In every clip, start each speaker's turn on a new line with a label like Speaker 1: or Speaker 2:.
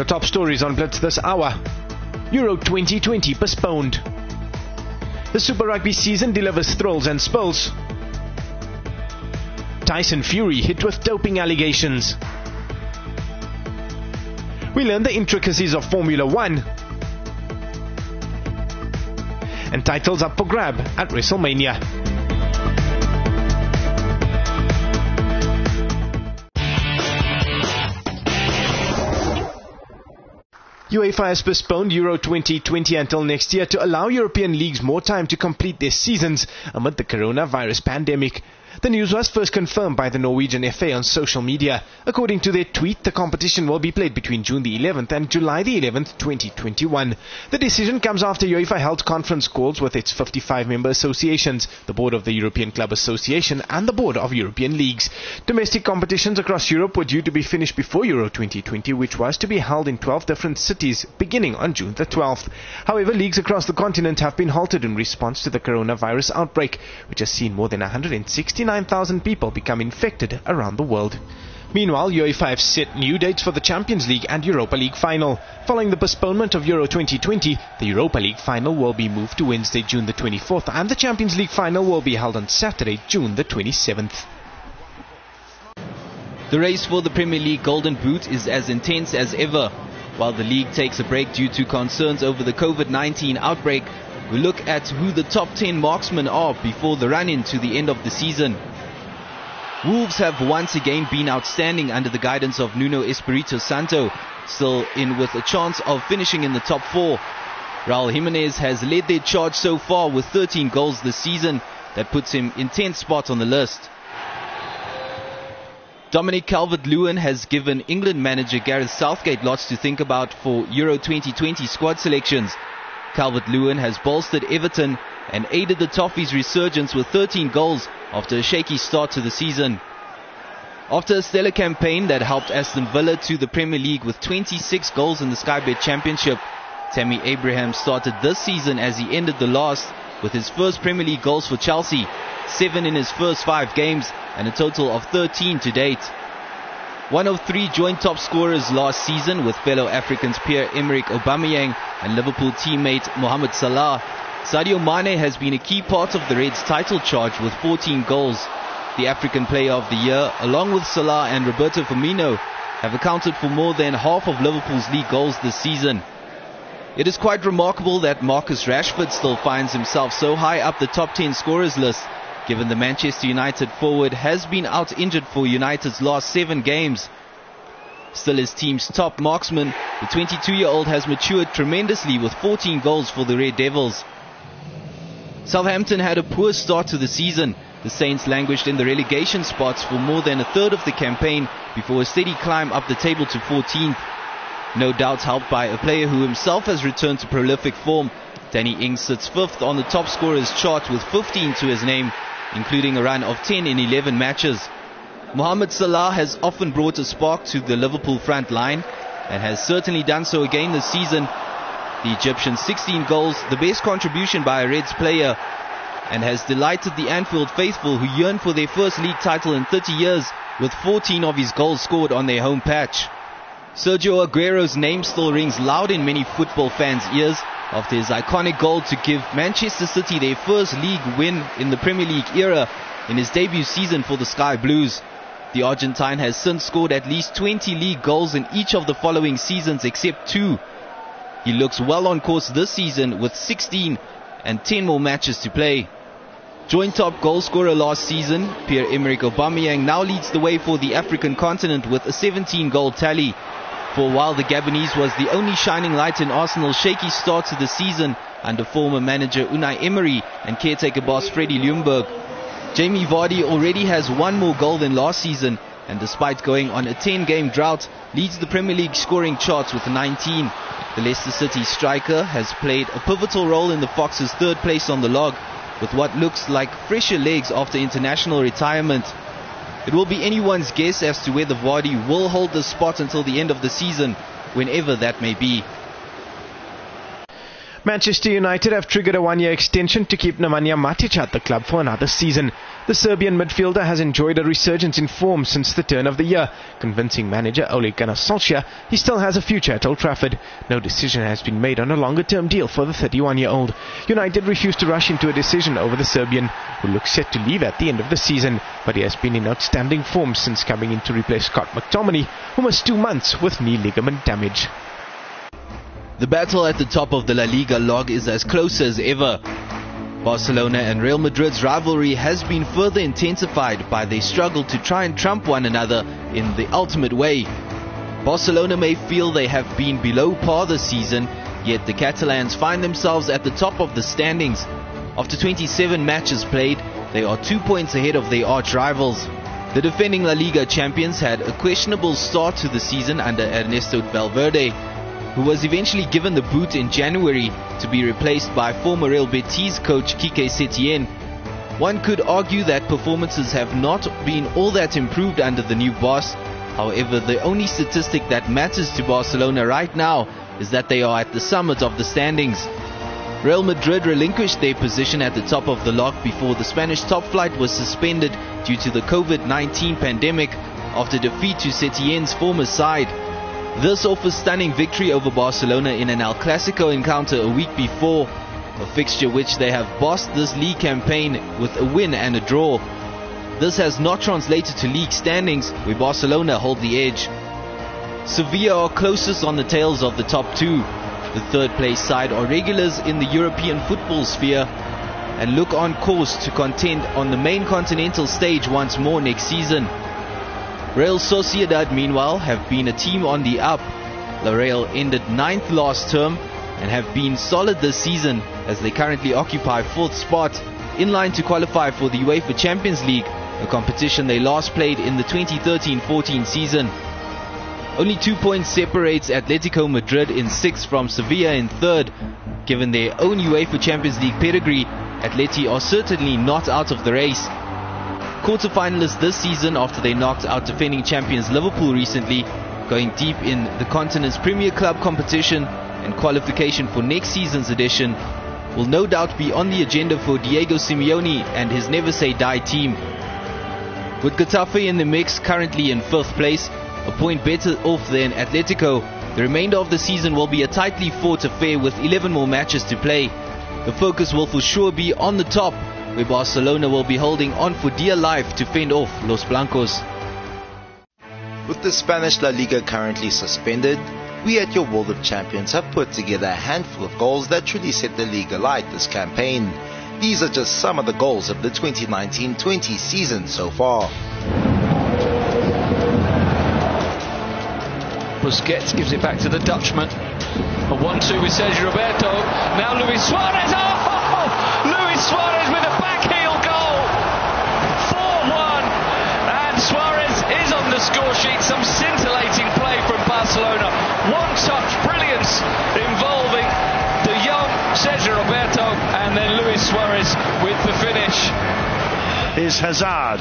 Speaker 1: top stories on Blitz this hour. Euro 2020 postponed. The Super Rugby season delivers thrills and spills. Tyson Fury hit with doping allegations. We learn the intricacies of Formula 1. And titles up for grab at WrestleMania. UEFA has postponed Euro 2020 until next year to allow European leagues more time to complete their seasons amid the coronavirus pandemic. The news was first confirmed by the Norwegian FA on social media. According to their tweet, the competition will be played between June the 11th and July the 11th, 2021. The decision comes after UEFA held conference calls with its 55 member associations, the Board of the European Club Association and the Board of European Leagues. Domestic competitions across Europe were due to be finished before Euro 2020, which was to be held in 12 different cities beginning on June the 12th. However, leagues across the continent have been halted in response to the coronavirus outbreak, which has seen more than 169,000 people become infected around the world. Meanwhile, UEFA have set new dates for the Champions League and Europa League final. Following the postponement of Euro 2020, the Europa League final will be moved to Wednesday, June the 24th, and the Champions League final will be held on Saturday, June the 27th.
Speaker 2: The race for the Premier League Golden Boot is as intense as ever. While the league takes a break due to concerns over the COVID-19 outbreak, we look at who the top 10 marksmen are before the run-in to the end of the season. Wolves have once again been outstanding under the guidance of Nuno Espirito Santo, still in with a chance of finishing in the top 4. Raul Jimenez has led their charge so far with 13 goals this season. That puts him in 10th spot on the list. Dominic Calvert-Lewin has given England manager Gareth Southgate lots to think about for Euro 2020 squad selections. Calvert-Lewin has bolstered Everton and aided the Toffees' resurgence with 13 goals after a shaky start to the season. After a stellar campaign that helped Aston Villa to the Premier League with 26 goals in the Sky Bet Championship, Tammy Abraham started this season as he ended the last with his first Premier League goals for Chelsea, 7 in his first 5 games and a total of 13 to date. One of 3 joint top scorers last season with fellow Africans Pierre-Emerick Aubameyang and Liverpool teammate Mohamed Salah, Sadio Mane has been a key part of the Reds' title charge with 14 goals. The African Player of the Year, along with Salah and Roberto Firmino, have accounted for more than half of Liverpool's league goals this season. It is quite remarkable that Marcus Rashford still finds himself so high up the top 10 scorers list, given the Manchester United forward has been out injured for United's last 7 games. Still his team's top marksman, the 22-year-old has matured tremendously with 14 goals for the Red Devils. Southampton had a poor start to the season. The Saints languished in the relegation spots for more than a third of the campaign before a steady climb up the table to 14th. No doubt helped by a player who himself has returned to prolific form. Danny Ings sits 5th on the top scorers chart with 15 to his name, including a run of 10 in 11 matches. Mohamed Salah has often brought a spark to the Liverpool front line and has certainly done so again this season. The Egyptian's 16 goals, the best contribution by a Reds player, and has delighted the Anfield faithful who yearn for their first league title in 30 years with 14 of his goals scored on their home patch. Sergio Aguero's name still rings loud in many football fans' ears after his iconic goal to give Manchester City their first league win in the Premier League era in his debut season for the Sky Blues. The Argentine has since scored at least 20 league goals in each of the following seasons except 2. He looks well on course this season with 16 and 10 more matches to play. Joint top goal scorer last season, Pierre-Emerick Aubameyang now leads the way for the African continent with a 17-goal tally. For a while, the Gabonese was the only shining light in Arsenal's shaky start to the season under former manager Unai Emery and caretaker boss Freddie Ljungberg. Jamie Vardy already has 1 more goal than last season, and despite going on a 10-game drought, leads the Premier League scoring charts with 19. The Leicester City striker has played a pivotal role in the Foxes' 3rd place on the log, with what looks like fresher legs after international retirement. It will be anyone's guess as to whether Vardy will hold the spot until the end of the season, whenever that may be.
Speaker 1: Manchester United have triggered a one-year extension to keep Nemanja Matic at the club for another season. The Serbian midfielder has enjoyed a resurgence in form since the turn of the year, convincing manager Ole Gunnar Solskjaer he still has a future at Old Trafford. No decision has been made on a longer-term deal for the 31-year-old. United refused to rush into a decision over the Serbian, who looks set to leave at the end of the season, but he has been in outstanding form since coming in to replace Scott McTominay, who missed 2 months with knee ligament damage.
Speaker 2: The battle at the top of the La Liga log is as close as ever. Barcelona and Real Madrid's rivalry has been further intensified by their struggle to try and trump one another in the ultimate way. Barcelona may feel they have been below par this season, yet the Catalans find themselves at the top of the standings. After 27 matches played, they are 2 points ahead of their arch rivals. The defending La Liga champions had a questionable start to the season under Ernesto Valverde, who was eventually given the boot in January to be replaced by former Real Betis coach Quique Setién. One could argue that performances have not been all that improved under the new boss. However, the only statistic that matters to Barcelona right now is that they are at the summit of the standings. Real Madrid relinquished their position at the top of the log before the Spanish top flight was suspended due to the COVID-19 pandemic after defeat to Setién's former side. This off a stunning victory over Barcelona in an El Clasico encounter a week before, a fixture which they have bossed this league campaign with a win and a draw. This has not translated to league standings, where Barcelona hold the edge. Sevilla are closest on the tails of the top two. The third place side are regulars in the European football sphere and look on course to contend on the main continental stage once more next season. Real Sociedad, meanwhile, have been a team on the up. La Real ended 9th last term and have been solid this season as they currently occupy 4th spot, in line to qualify for the UEFA Champions League, a competition they last played in the 2013-14 season. Only 2 points separates Atletico Madrid in 6th from Sevilla in 3rd. Given their own UEFA Champions League pedigree, Atleti are certainly not out of the race. Quarter-finalists this season after they knocked out defending champions Liverpool recently, going deep in the continent's Premier Club competition and qualification for next season's edition, will no doubt be on the agenda for Diego Simeone and his never-say-die team. With Getafe in the mix, currently in 5th place, a point better off than Atletico, the remainder of the season will be a tightly fought affair with 11 more matches to play. The focus will for sure be on the top, where Barcelona will be holding on for dear life to fend off Los Blancos.
Speaker 3: With the Spanish La Liga currently suspended, we at Your World of Champions have put together a handful of goals that truly set the league alight this campaign. These are just some of the goals of the 2019-20 season so far.
Speaker 4: Busquets gives it back to the Dutchman. A 1-2 with Sergio Roberto. Now Luis Suarez. Oh! Luis Suarez with a back heel goal. 4-1. And Suarez is on the score sheet. Some scintillating play from Barcelona. One-touch brilliance involving the young Sergio Roberto and then Luis Suarez with the finish.
Speaker 5: Here's Hazard.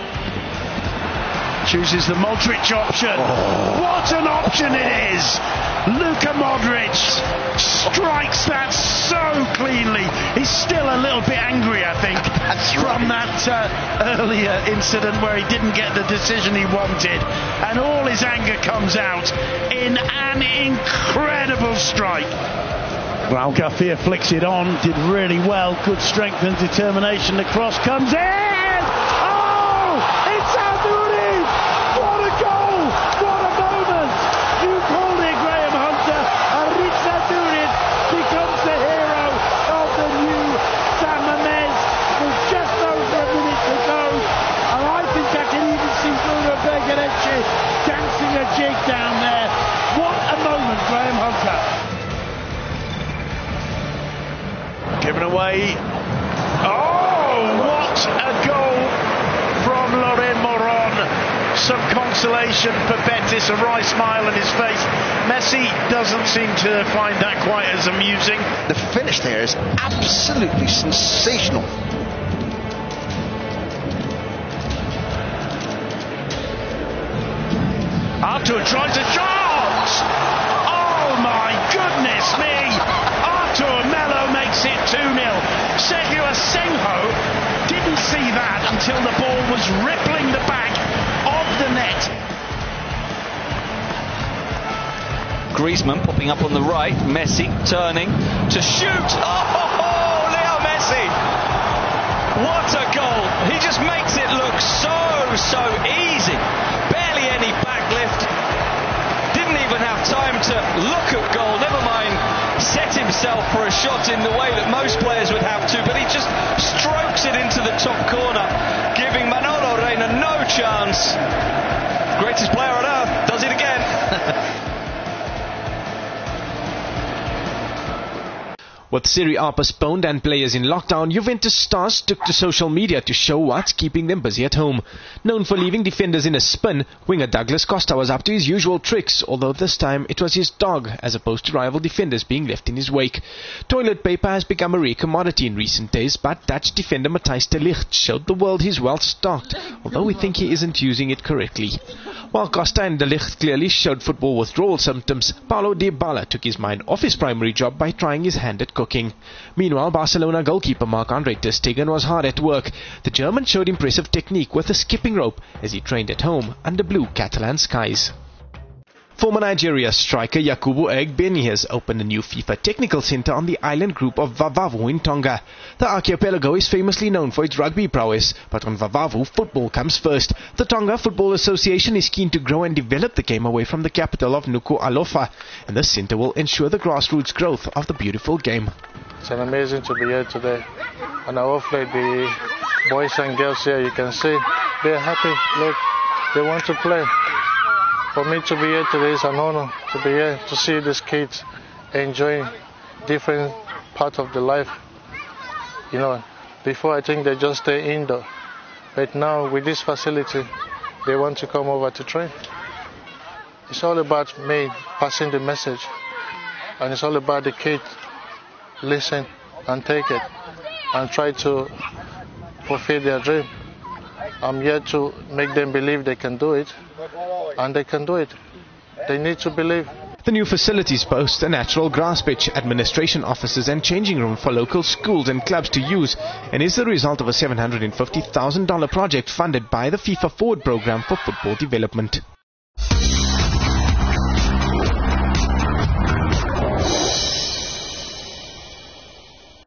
Speaker 5: Chooses the Modric option. What an option it is! Luka Modric strikes that so cleanly. He's still a little bit angry, I think, from that earlier incident where he didn't get the decision he wanted. And all his anger comes out in an incredible strike. Raul Garcia flicks it on, did really well. Good strength and determination. The cross comes in! Oh! It's Aduri! What a goal! What a moment! You called it, Graham Hunter. Aritz Aduri becomes the hero of the new San Mamés with just over a minute to go. And I think I can even see Bruno Bergarecci dancing a jig down there. What a moment, Graham Hunter. Given away. Oh, what a goal from Loren Moron. Some consolation for Betis, a wry smile on his face. Messi doesn't seem to find that quite as amusing.
Speaker 6: The finish there is absolutely sensational.
Speaker 5: Arthur tries a shot! Oh my goodness me! Arthur bad until the ball was rippling the back of the net.
Speaker 4: Griezmann popping up on the right, Messi turning to shoot. Oh, Leo Messi! What a goal! He just makes it look so easy. Barely any backlift. Didn't even have time to look at goal, never mind set himself for a shot in the way that most players would have to, but he just strokes it into the top corner, giving Manolo Reina no chance. Greatest player on earth does it again.
Speaker 1: With Serie A postponed and players in lockdown, Juventus stars took to social media to show what's keeping them busy at home. Known for leaving defenders in a spin, winger Douglas Costa was up to his usual tricks, although this time it was his dog as opposed to rival defenders being left in his wake. Toilet paper has become a rare commodity in recent days, but Dutch defender Matthijs de Ligt showed the world he's well stocked, although we think he isn't using it correctly. While Costa and de Ligt clearly showed football withdrawal symptoms, Paulo Dybala took his mind off his primary job by trying his hand at cooking. Meanwhile, Barcelona goalkeeper Marc-Andre ter Stegen was hard at work. The German showed impressive technique with a skipping rope as he trained at home under blue Catalan skies. Former Nigeria striker Yakubu Egbeni has opened a new FIFA technical center on the island group of Vavavu in Tonga. The archipelago is famously known for its rugby prowess, but on Vavavu, football comes first. The Tonga Football Association is keen to grow and develop the game away from the capital of Nuku'alofa, and this center will ensure the grassroots growth of the beautiful game.
Speaker 7: It's amazing to be here today, and hopefully the boys and girls here, you can see, they're happy. Look, they want to play. For me to be here today is an honor to be here to see these kids enjoying different parts of their life. You know, before I think they just stay indoor, but now with this facility, they want to come over to train. It's all about me passing the message, and it's all about the kids listen and take it and try to fulfill their dream. I'm here to make them believe they can do it, and they can do it. They need to believe.
Speaker 1: The new facilities boast a natural grass pitch, administration offices and changing room for local schools and clubs to use, and is the result of a $750,000 project funded by the FIFA Forward program for football development.